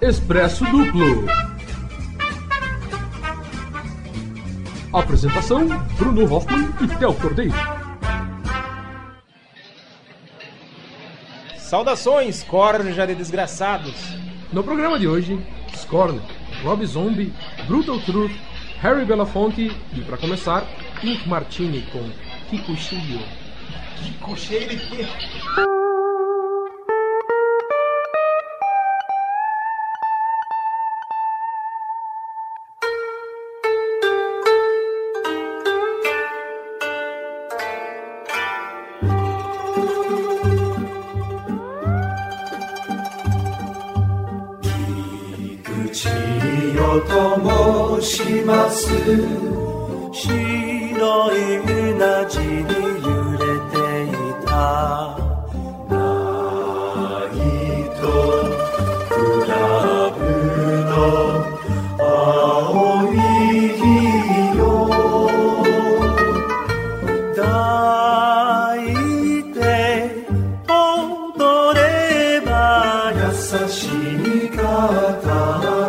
Expresso Duplo. Apresentação: Bruno Hoffman e Theo Cordeiro. Saudações, corja de desgraçados! No programa de hoje, Scorn, Rob Zombie, Brutal Truth, Harry Belafonte e, para começar, Ink Martini com Kiko Cheio. Kiko Cheio de quê? と申します。白いうなじに揺れていたナイトクラブの青い日抱いて踊れば優しい方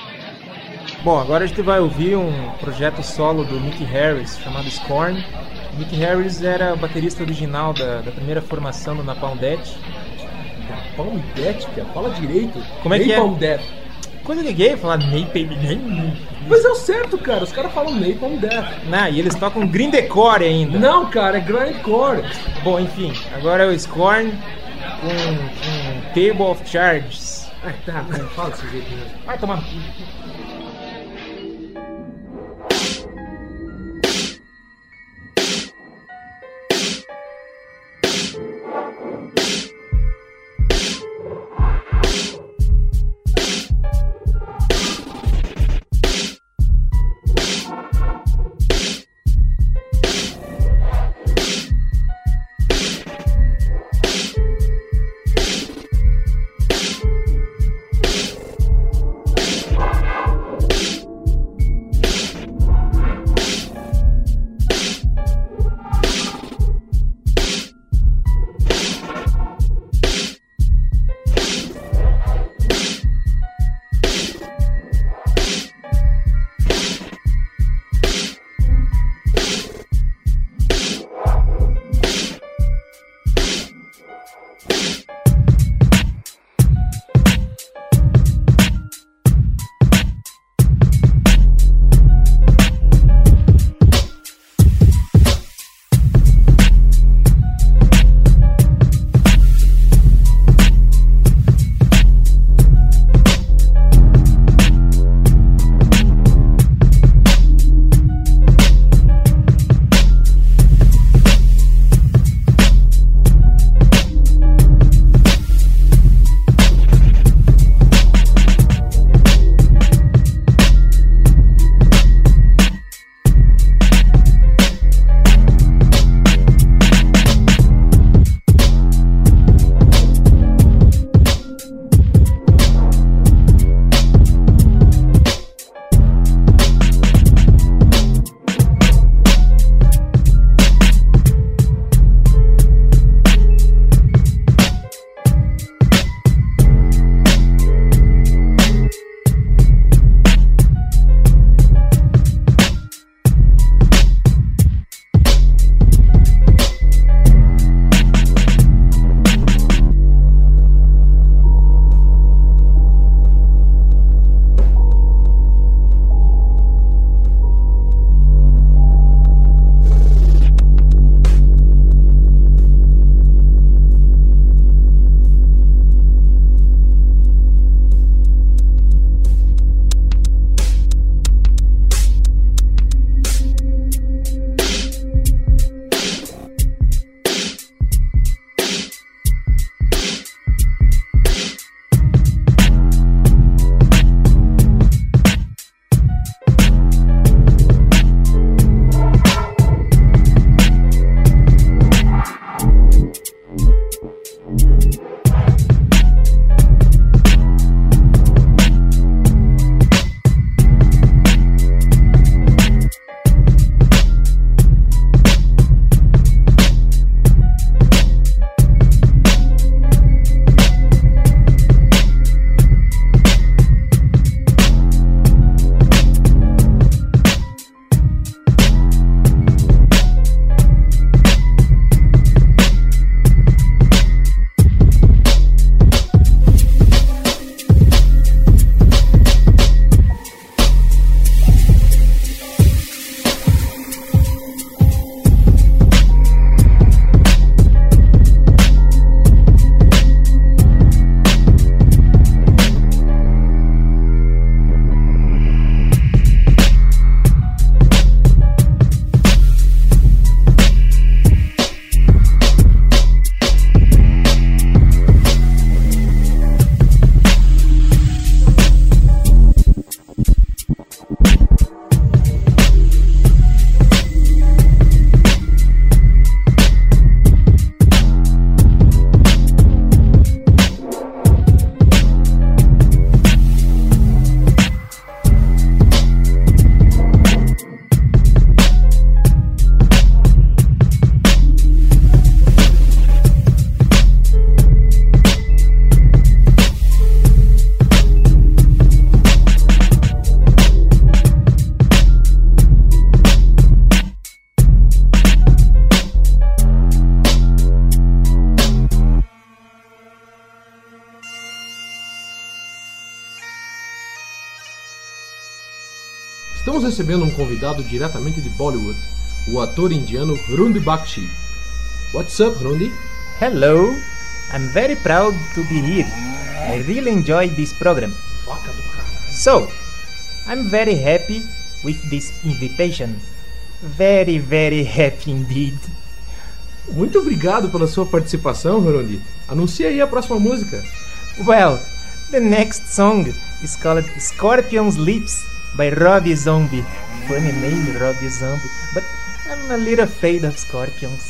Bom, agora a gente vai ouvir um projeto solo do Mick Harris chamado Scorn, Mick Harris era o baterista original da primeira formação do Napalm Death. Napalm Death, cara, fala direito. Como é que é? Napalm Death. Quando eu liguei, falar Napalm. Mas é o certo, cara, os caras falam Napalm Death. Não, e eles tocam grindcore ainda. Não, cara, é grindcore. Bom, enfim, agora é o Scorn com Table of Charges. Tá, fala desse jeito mesmo. Vai tomar. estamos recebendo um convidado diretamente de Bollywood, o ator indiano Hrundi Bakshi. What's up, Hrundi? Hello, I'm very proud to be here. I really enjoy this program. Vaca do cara. So, I'm very happy with this invitation. Very, very happy indeed. Muito obrigado pela sua participação, Hrundi. Anuncia aí a próxima música. Well, the next song is called Scorpion's Lips by Robbie Zombie. Funny name, Robbie Zombie, but I'm a little afraid of scorpions.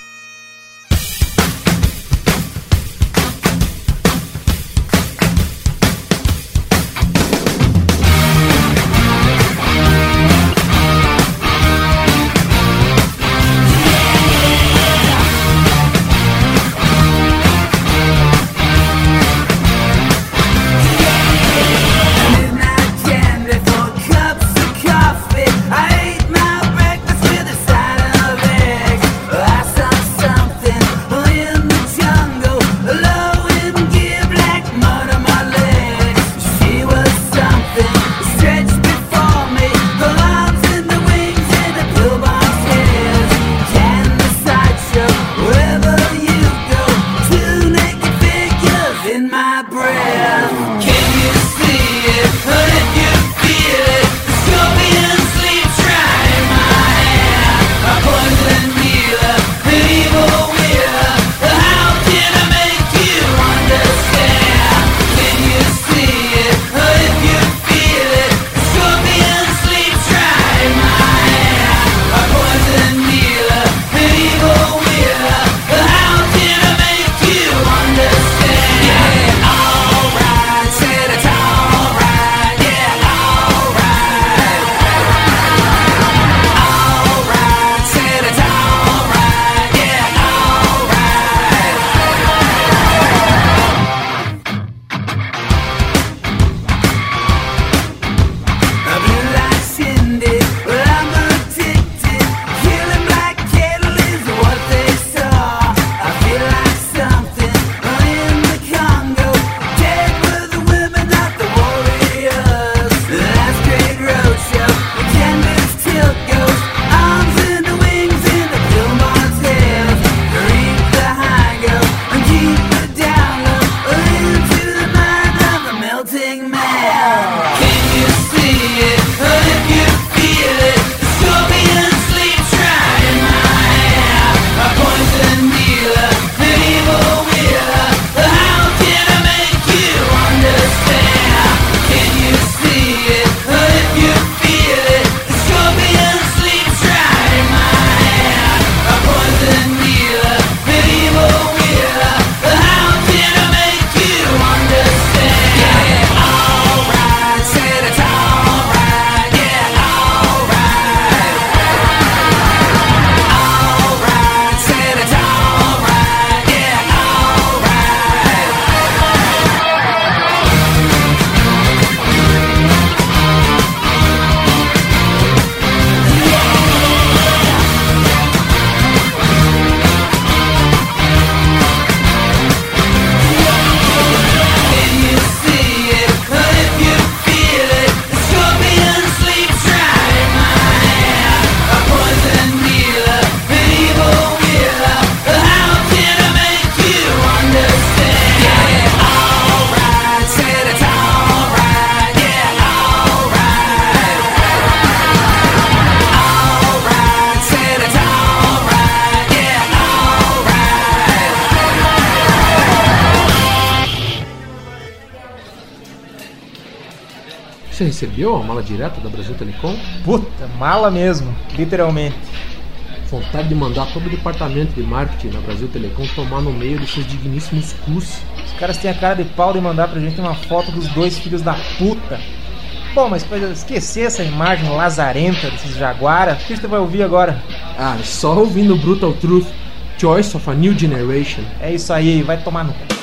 Você recebeu a mala direta da Brasil Telecom? Puta, mala mesmo, literalmente. Vontade de mandar todo o departamento de marketing da Brasil Telecom tomar no meio desses digníssimos cus. Os caras têm a cara de pau de mandar pra gente uma foto dos dois filhos da puta. Bom, mas pra esquecer essa imagem lazarenta desses jaguara, o que você vai ouvir agora? Ah, só ouvindo Brutal Truth, Choice of a New Generation. É isso aí, vai tomar no cu.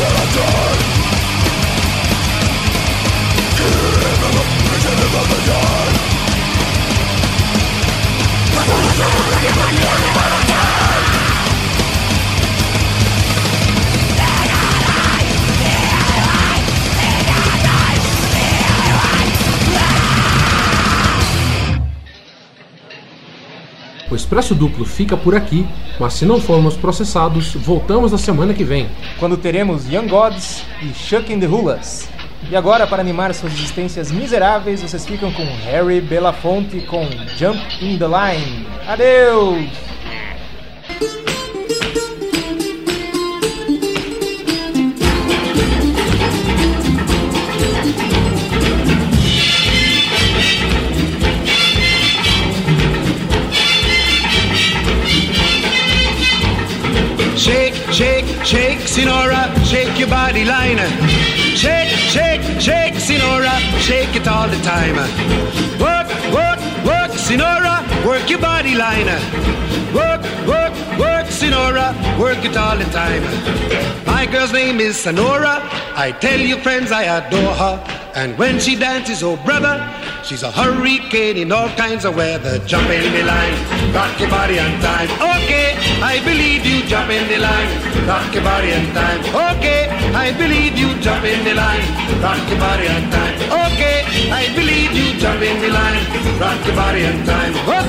O Expresso Duplo fica por aqui, mas se não formos processados, voltamos na semana que vem. Quando teremos Young Gods e Chuck and the Hulas. E agora, para animar suas existências miseráveis, vocês ficam com Harry Belafonte com Jump in the Line. Adeus! Shake, shake, shake, Sinora, shake your body line. Shake, shake, shake, Sinora, shake it all the time. Work, work, work, Sinora, work your body line. Work, work, work, Sinora, work it all the time. My girl's name is Sonora. I tell you friends I adore her. And when she dances, oh brother, she's a hurricane in all kinds of weather. Jump in the line, rock your body on time. Okay, I believe you, jump in the line, rock your body on time. Okay, I believe you, jump in the line, rock your body on time. Okay, I believe you, jump in the line, rock your body on time. Whoop.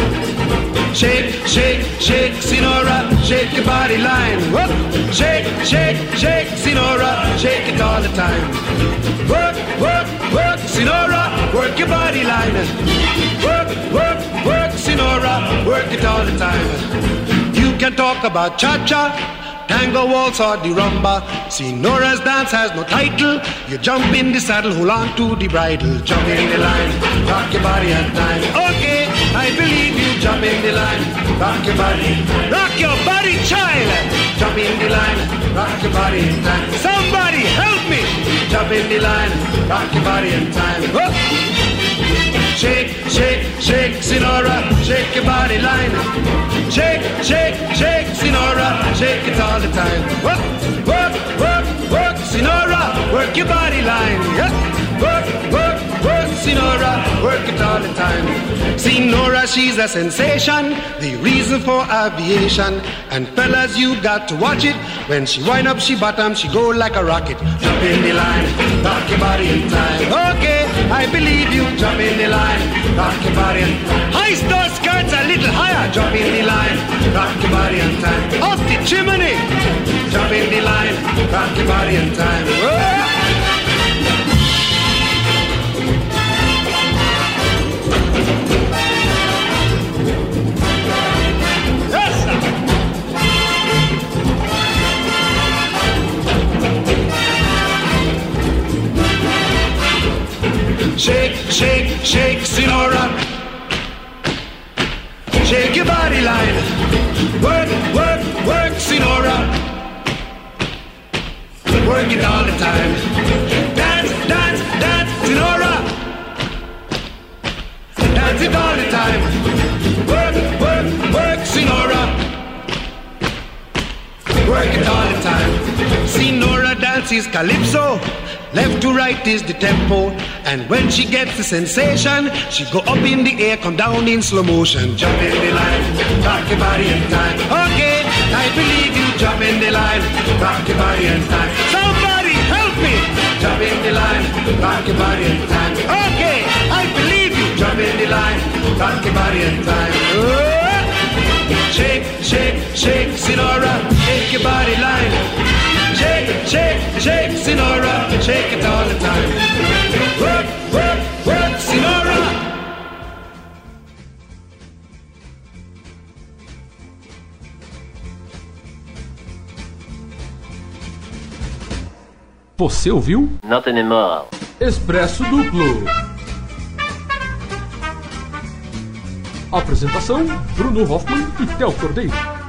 Shake, shake, shake, Sinora, shake your body line. Whoop. Shake, shake, shake, Sinora, shake it all the time. Work, work, work, Sinora, work your body line. Work, work, work, Sinora, work it all the time. You can talk about cha-cha, tango, waltz or the rumba. Senora's dance has no title. You jump in the saddle, hold on to the bridle. Jump in the line, rock your body on time. Okay, I believe you, jump in the line, rock your body. Rock your body, child. Jump in the line, rock your body in time. Somebody help me. Jump in the line, rock your body in time. Whoop. Shake, shake, shake, Sinora, shake your body line. Shake, shake, shake, Sinora, shake it all the time. Work, work, work, work, Sinora, work your body line. Yes. Work, work, work, Sinora, work it all the time. Sinora, she's a sensation, the reason for aviation. And fellas, you got to watch it. When she wind up, she bottom, she go like a rocket. Jump in the line, rock your body in time. Okay, I believe you, jump in the line, rock your body in time. High star skirts a little higher, jump in the line, rock your body in time. Up the chimney, jump in the line, rock your body in time. Whoa. Shake, shake, shake, Sinora. Shake your body line. Work, work, work, Sinora. Work it all the time. Dance, dance, dance, Sinora. Dance it all the time. Work, work, work, Sinora. Work it all the time. Sinora dances calypso. Left to right is the tempo. And when she gets the sensation, she go up in the air, come down in slow motion. Jump in the line, rock your body in time. Okay, I believe you, jump in the line, rock your body in time. Somebody help me! Jump in the line, rock your body in time. Okay, I believe you, jump in the line, rock your body in time. Oh! Shake, shake, shake, Sinora, shake your body line. Shake, shake, shake, Sinora, shake it all the time. Work, work, work, Sinora. Você ouviu? Not anymore. Expresso Duplo. Apresentação: Bruno Hoffman e Theo Cordeiro.